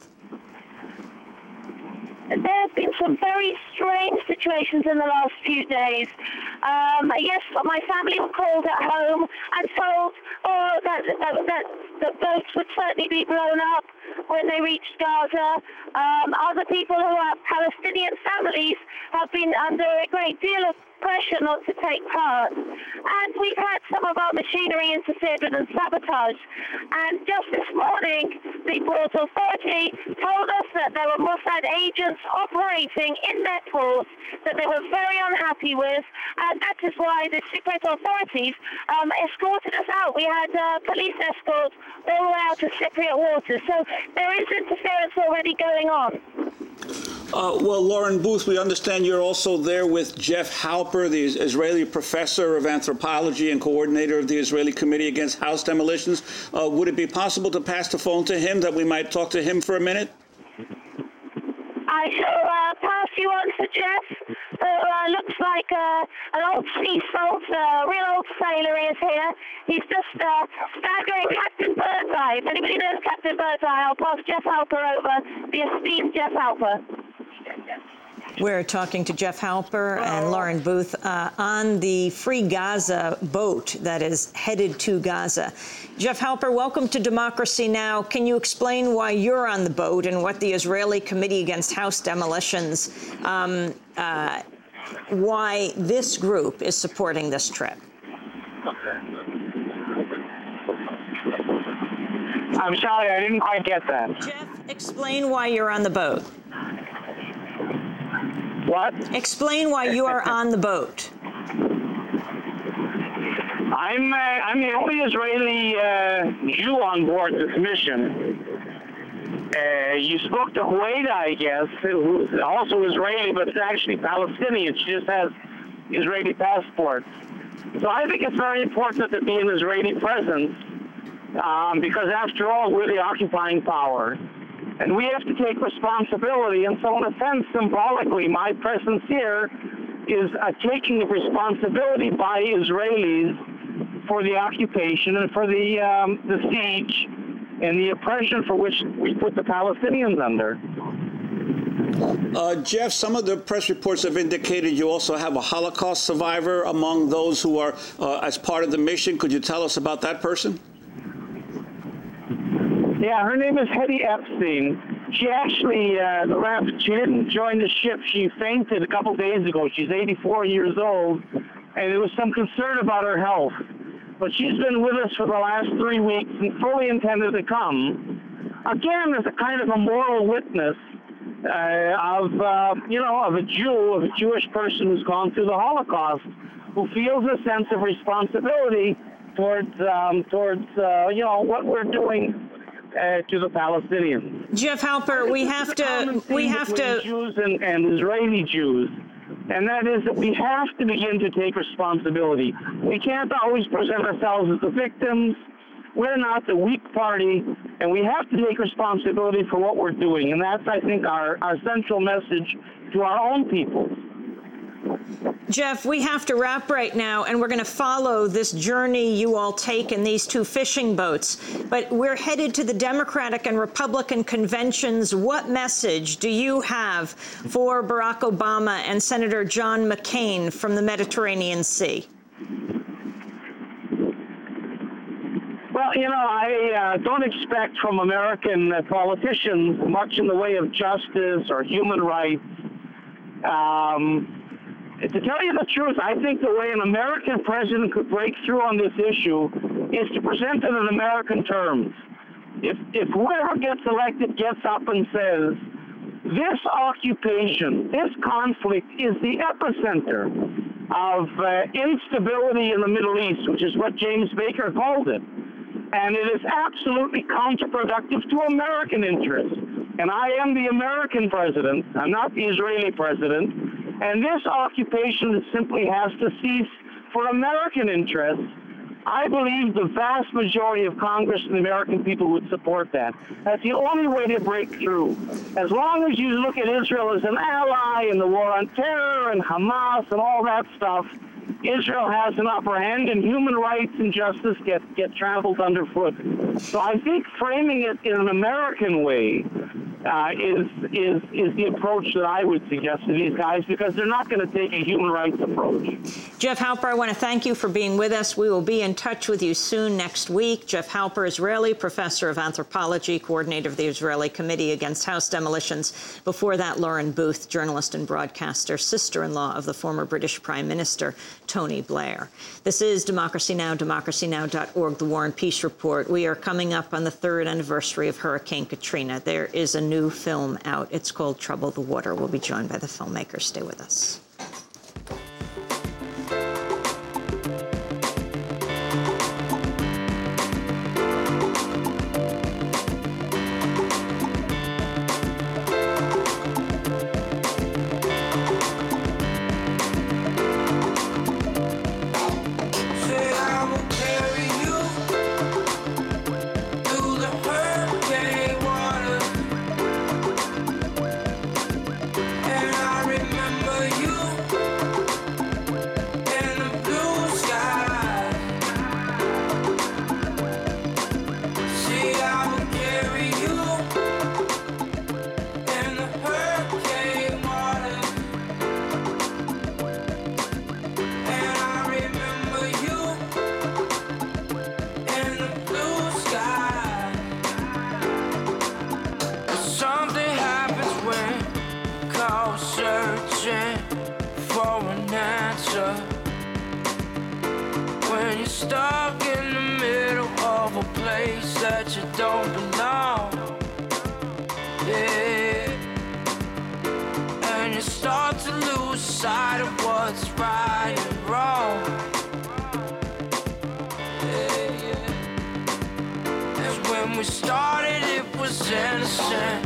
There have been some very strange situations in the last few days. Yes, my family were called at home and told that boats would certainly be blown up when they reached Gaza. Other people who are Palestinian families have been under a great deal of pressure not to take part. And we've had some of our machinery interfered with and sabotaged. And just this morning, the Port Authority told us that there were Mossad agents operating in their port that they were very unhappy with, and that is why the Cypriot authorities escorted us out. We had police escorts all the way out to Cypriot waters. So there is interference already going on. Well, Lauren Booth, we understand you're also there with Jeff Halper, the Israeli professor of anthropology and coordinator of the Israeli Committee Against House Demolitions. Would it be possible to pass the phone to him, that we might talk to him for a minute? I shall pass you on to Jeff, who looks like an old sea salt, real old sailor is here. He's just staggering Captain Birdseye. If anybody knows Captain Birdseye, I'll pass Jeff Halper over, the esteemed Jeff Halper. We're talking to Jeff Halper and Lauren Booth on the Free Gaza boat that is headed to Gaza. Jeff Halper, welcome to Democracy Now! Can you explain why you're on the boat and what the Israeli Committee Against House Demolitions, why this group is supporting this trip? I'm sorry, I didn't quite get that. Jeff, explain why you're on the boat. What? Explain why you are on the boat. I'm the only Israeli Jew on board this mission. You spoke to Huwaida, I guess, who's also Israeli, but it's actually Palestinian. She just has Israeli passports. So I think it's very important that there be an Israeli presence, because after all, we're the occupying power. And we have to take responsibility. And so in a sense, symbolically, my presence here is taking of responsibility by Israelis for the occupation and for the siege and the oppression for which we put the Palestinians under. Jeff, some of the press reports have indicated you also have a Holocaust survivor among those who are as part of the mission. Could you tell us about that person? Yeah, her name is Hetty Epstein. She actually she didn't join the ship. She fainted a couple days ago. She's 84 years old, and there was some concern about her health. But she's been with us for the last 3 weeks and fully intended to come. Again, as a kind of a moral witness of a Jew, of a Jewish person who's gone through the Holocaust, who feels a sense of responsibility towards what we're doing to the Palestinians. Jeff Halper, we have to Jews and Israeli Jews, and that is that we have to begin to take responsibility. We can't always present ourselves as the victims. We're not the weak party, and we have to take responsibility for what we're doing, and that's, I think, our central message to our own people. Jeff, we have to wrap right now, and we're going to follow this journey you all take in these two fishing boats. But we're headed to the Democratic and Republican conventions. What message do you have for Barack Obama and Senator John McCain from the Mediterranean Sea? Well, I don't expect from American politicians much in the way of justice or human rights. To tell you the truth, I think the way an American president could break through on this issue is to present it in American terms. If whoever gets elected gets up and says, this occupation, this conflict is the epicenter of instability in the Middle East, which is what James Baker called it. And it is absolutely counterproductive to American interests. And I am the American president. I'm not the Israeli president. And this occupation simply has to cease for American interests. I believe the vast majority of Congress and the American people would support that. That's the only way to break through. As long as you look at Israel as an ally in the war on terror and Hamas and all that stuff, Israel has an upper hand, and human rights and justice get trampled underfoot. So I think framing it in an American way is the approach that I would suggest to these guys, because they're not going to take a human rights approach. Jeff Halper, I want to thank you for being with us. We will be in touch with you soon next week. Jeff Halper, Israeli professor of anthropology, coordinator of the Israeli Committee Against House Demolitions. Before that, Lauren Booth, journalist and broadcaster, sister-in-law of the former British Prime Minister, Tony Blair. This is Democracy Now!, democracynow.org, The War and Peace Report. We are coming up on the 3rd anniversary of Hurricane Katrina. There is a new film out. It's called Trouble the Water. We'll be joined by the filmmakers. Stay with us. When you're stuck in the middle of a place that you don't belong, yeah, and you start to lose sight of what's right and wrong, yeah, yeah. And when we started, it was innocent.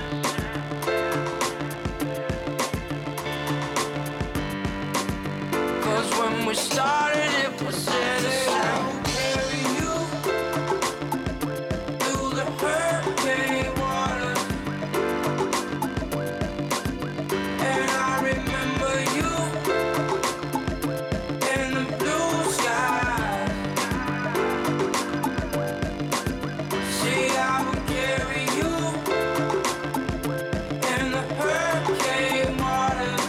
When we started, it was innocent. I will carry you through the hurricane water, and I remember you in the blue sky. See, I will carry you in the hurricane water.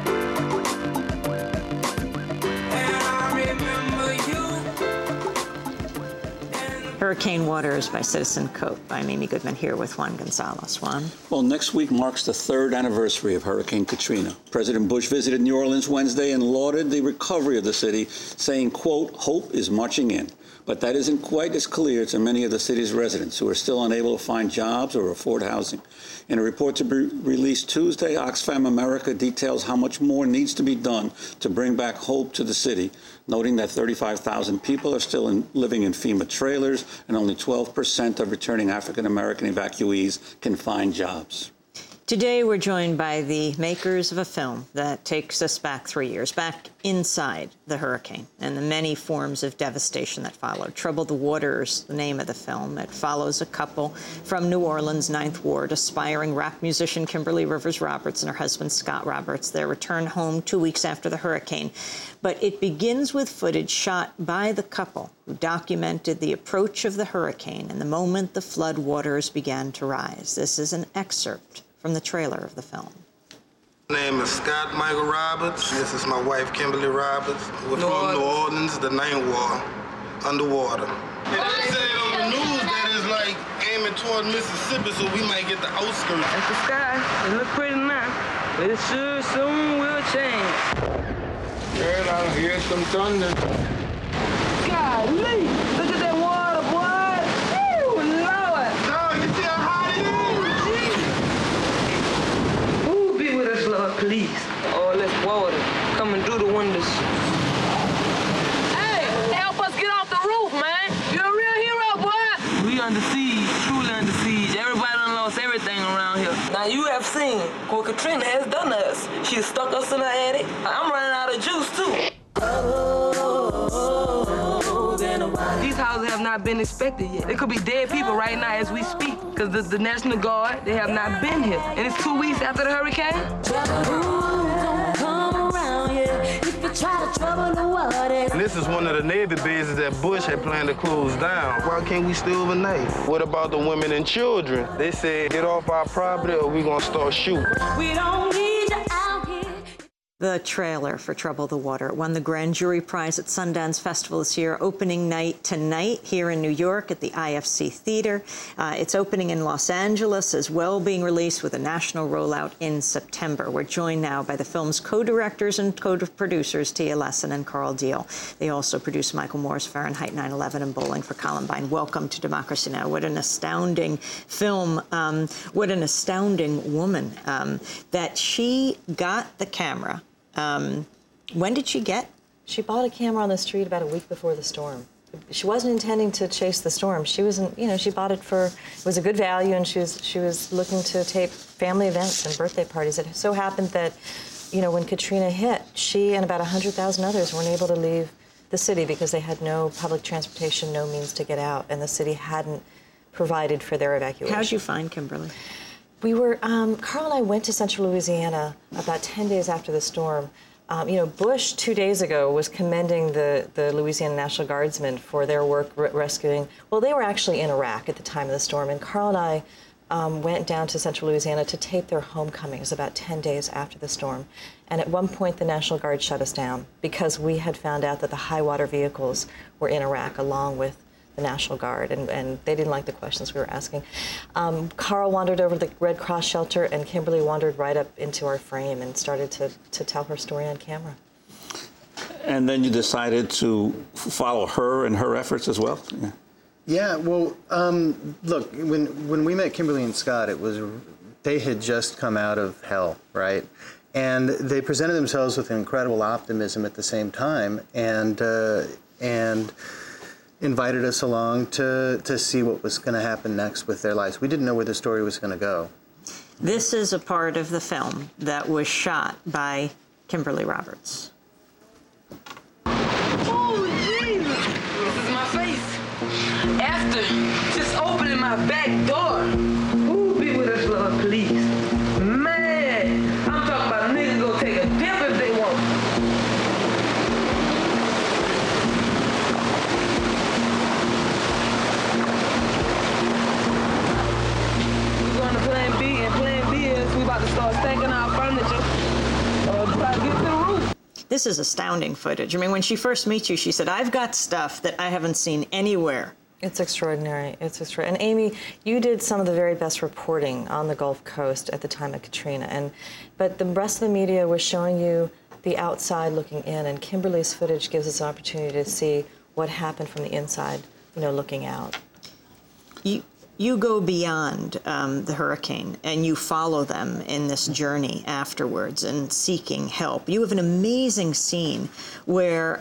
Hurricane Waters by Citizen Cope. I'm Amy Goodman here with Juan Gonzalez. Juan? Well, next week marks the 3rd anniversary of Hurricane Katrina. President Bush visited New Orleans Wednesday and lauded the recovery of the city, saying, quote, hope is marching in. But that isn't quite as clear to many of the city's residents who are still unable to find jobs or afford housing. In a report to be released Tuesday, Oxfam America details how much more needs to be done to bring back hope to the city, noting that 35,000 people are still living in FEMA trailers and only 12% of returning African-American evacuees can find jobs. Today, we're joined by the makers of a film that takes us back 3 years, back inside the hurricane and the many forms of devastation that followed. Trouble the Waters, the name of the film. It follows a couple from New Orleans' 9th Ward, aspiring rap musician Kimberly Rivers Roberts and her husband Scott Roberts. Their return home 2 weeks after the hurricane. But it begins with footage shot by the couple who documented the approach of the hurricane and the moment the flood waters began to rise. This is an excerpt from the trailer of the film. My name is Scott Michael Roberts. This is my wife, Kimberly Roberts. We're from New Orleans, the 9th Ward, underwater. They say on the news that it's like aiming toward Mississippi, so we might get the outskirts. That's the sky. It look pretty now, but it sure soon will change. Girl, I hear some thunder. Golly, look at that water, boy. Woo, Lord. Dog, you see how hot it is? Ooh, be with us, Lord, please. Oh, let's water coming through the windows. Hey, help us get off the roof, man. You're a real hero, boy. We under siege, truly under siege. Everybody done lost everything around here. Now, you have seen what Katrina has done to us. She stuck us in her attic. I'm running out of juice, too. These houses have not been inspected yet. There could be dead people right now as we speak, because the National Guard, they have not been here. And it's 2 weeks after the hurricane. trouble the waters. This is one of the Navy bases that Bush had planned to close down. Why can't we stay overnight? What about the women and children? They said, get off our property or we're going to start shooting. We don't need you out here. The trailer for Trouble the Water. It won the Grand Jury Prize at Sundance Festival this year. Opening night tonight here in New York at the IFC Theater. It's opening in Los Angeles as well, being released with a national rollout in September. We're joined now by the film's co-directors and co-producers, Tia Lesson and Carl Deal. They also produced Michael Moore's Fahrenheit 9/11 and Bowling for Columbine. Welcome to Democracy Now! What an astounding film. What an astounding woman that she got the camera. When did she get? She bought a camera on the street about a week before the storm. She wasn't intending to chase the storm. She wasn't, she bought it for, it was a good value, and she was looking to tape family events and birthday parties. It so happened that, when Katrina hit, she and about 100,000 others weren't able to leave the city because they had no public transportation, no means to get out, and the city hadn't provided for their evacuation. How'd you find Kimberly? We were, Carl and I went to central Louisiana about 10 days after the storm. Bush 2 days ago was commending the Louisiana National Guardsmen for their work rescuing. Well, they were actually in Iraq at the time of the storm, and Carl and I went down to central Louisiana to tape their homecoming. It was about 10 days after the storm. And at one point, the National Guard shut us down because we had found out that the high water vehicles were in Iraq along with the National Guard, and they didn't like the questions we were asking. Carl wandered over to the Red Cross shelter, and Kimberly wandered right up into our frame and started to tell her story on camera. And then you decided to follow her and her efforts as well? Yeah, well, look, when we met Kimberly and Scott, they had just come out of hell, right? And they presented themselves with incredible optimism at the same time, and invited us along to see what was going to happen next with their lives. We didn't know where the story was going to go. This is a part of the film that was shot by Kimberly Roberts. Oh, Jesus! This is my face. After just opening my back door. Who be with us, Lord, please? Man, I'm talking about niggas gonna take a dip if they want. We're going to Plan B, and Plan B is we about to start stacking our furniture. Try to get to the roof. This is astounding footage. I mean, when she first meets you, she said, I've got stuff that I haven't seen anywhere. It's extraordinary. It's extraordinary. And Amy, you did some of the very best reporting on the Gulf Coast at the time of Katrina. But the rest of the media was showing you the outside looking in, and Kimberly's footage gives us an opportunity to see what happened from the inside, looking out. You go beyond the hurricane, and you follow them in this journey afterwards and seeking help. You have an amazing scene where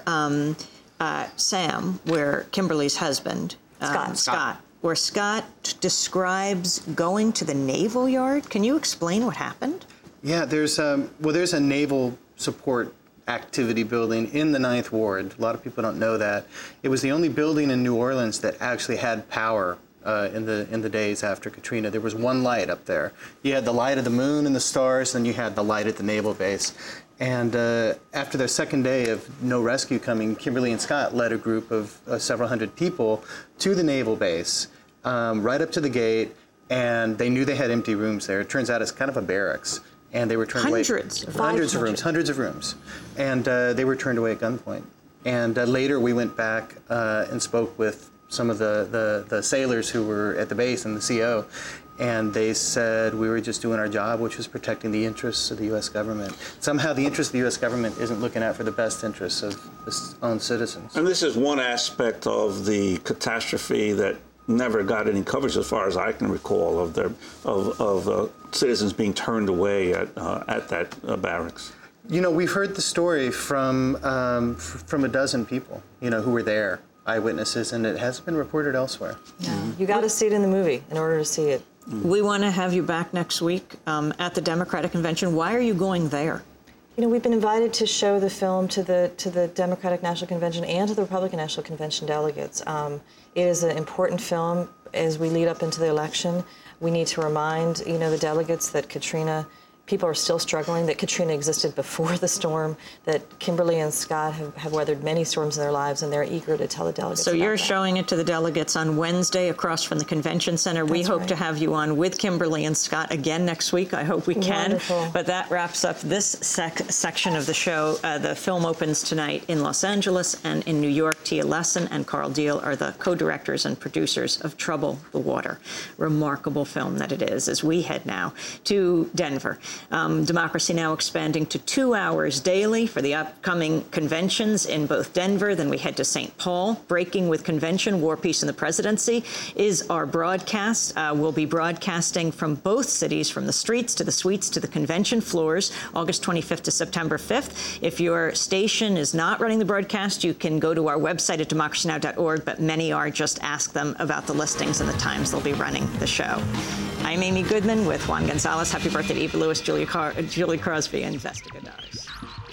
Sam, where Kimberly's husband, Scott, where Scott describes going to the naval yard. Can you explain what happened? Yeah, there's a naval support activity building in the 9th Ward. A lot of people don't know that. It was the only building in New Orleans that actually had power in the days after Katrina. There was one light up there. You had the light of the moon and the stars, then you had the light at the naval base. And after their second day of no rescue coming, Kimberly and Scott led a group of several hundred people to the naval base, right up to the gate, and they knew they had empty rooms there. It turns out it's kind of a barracks. And they were turned away. Hundreds of rooms. And they were turned away at gunpoint. And later we went back and spoke with some of the sailors who were at the base and the CO, and they said we were just doing our job, which was protecting the interests of the U.S. government. Somehow the interests of the U.S. government isn't looking out for the best interests of its own citizens. And this is one aspect of the catastrophe that never got any coverage, as far as I can recall, of citizens being turned away at that barracks. We've heard the story from a dozen people, who were there, eyewitnesses, and it hasn't been reported elsewhere. Yeah. You got to see it in the movie in order to see it. We want to have you back next week at the Democratic Convention. Why are you going there? We've been invited to show the film to the Democratic National Convention and to the Republican National Convention delegates. It is an important film as we lead up into the election. We need to remind, the delegates that Katrina people are still struggling, that Katrina existed before the storm, that Kimberly and Scott have weathered many storms in their lives, and they're eager to tell the delegates So about you're that. showing it to the delegates on Wednesday across from the convention center. We hope to have you on with Kimberly and Scott again next week. I hope we can. Wonderful. But that wraps up this section of the show. The film opens tonight in Los Angeles and in New York. Tia Lesson and Carl Deal are the co-directors and producers of Trouble the Water. Remarkable film that it is, as we head now to Denver. Democracy Now! Expanding to 2 hours daily for the upcoming conventions in both Denver. Then we head to St. Paul. Breaking with Convention, War, Peace, and the Presidency is our broadcast. We'll be broadcasting from both cities, from the streets to the suites to the convention floors, August 25th to September 5th. If your station is not running the broadcast, you can go to our website at democracynow.org, but many are. Just ask them about the listings and the times they'll be running the show. I'm Amy Goodman with Juan Gonzalez. Happy birthday to Eva Lewis, Julie Crosby, and Vesta Goddard.